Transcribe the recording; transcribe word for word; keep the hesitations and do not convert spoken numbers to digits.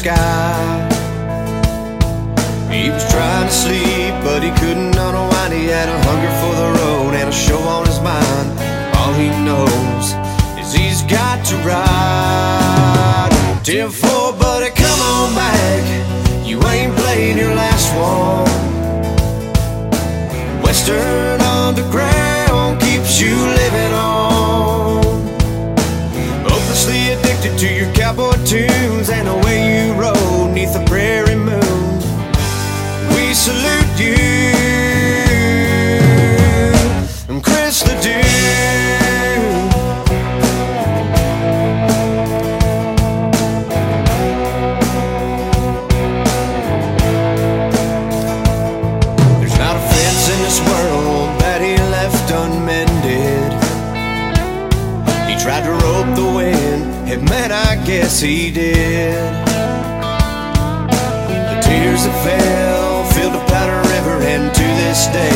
sky. He was trying to sleep, but he couldn't unwind. He had a hunger for the road and a show on his mind. All he knows is he's got to ride. ten four, buddy, come on back. You ain't played your last one. Western Underground keeps you living on. Hopelessly addicted to your cowboy tunes and the way you rode neath the prairie moon. We salute you, and Chris LeDoux. There's not a fence in this world that he left unmended. He tried to rope the wind, and man, I guess he did. The tears that fell filled a powder river, and to this day